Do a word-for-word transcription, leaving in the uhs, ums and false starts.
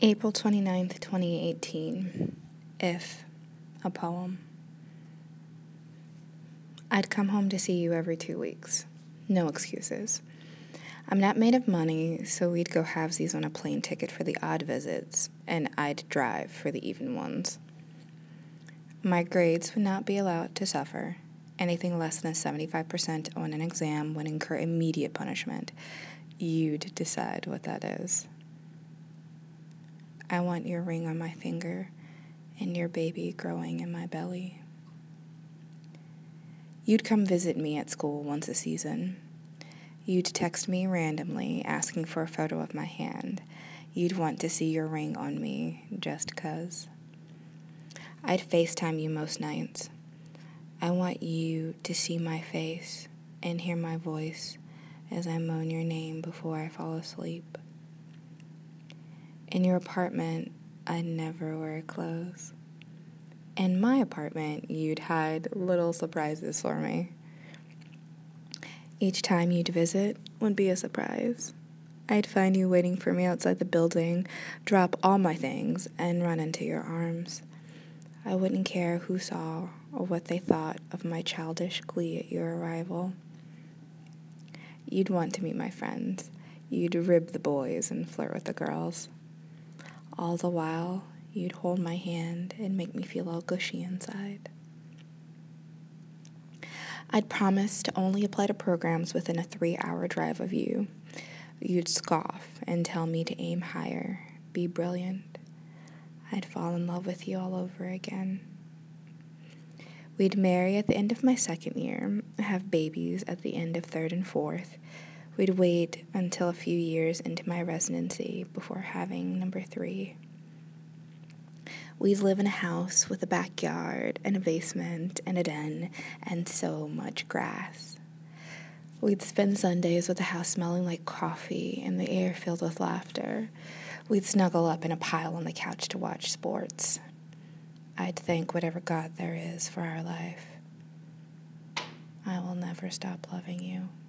April twenty-ninth, twenty eighteen. If, a poem. I'd come home to see you every two weeks. No excuses. I'm not made of money, so we'd go halvesies on a plane ticket for the odd visits, and I'd drive for the even ones. My grades would not be allowed to suffer. Anything less than seventy-five percent on an exam would incur immediate punishment. You'd decide what that is. I want your ring on my finger and your baby growing in my belly. You'd come visit me at school once a season. You'd text me randomly asking for a photo of my hand. You'd want to see your ring on me just 'cause. I'd FaceTime you most nights. I want you to see my face and hear my voice as I moan your name before I fall asleep. In your apartment, I'd never wear clothes. In my apartment, you'd hide little surprises for me. Each time you'd visit would be a surprise. I'd find you waiting for me outside the building, drop all my things, and run into your arms. I wouldn't care who saw or what they thought of my childish glee at your arrival. You'd want to meet my friends. You'd rib the boys and flirt with the girls. All the while, you'd hold my hand and make me feel all gushy inside. I'd promise to only apply to programs within a three-hour drive of you. You'd scoff and tell me to aim higher, be brilliant. I'd fall in love with you all over again. We'd marry at the end of my second year, have babies at the end of third and fourth. We'd wait until a few years into my residency before having number three. We'd live in a house with a backyard and a basement and a den and so much grass. We'd spend Sundays with the house smelling like coffee and the air filled with laughter. We'd snuggle up in a pile on the couch to watch sports. I'd thank whatever God there is for our life. I will never stop loving you.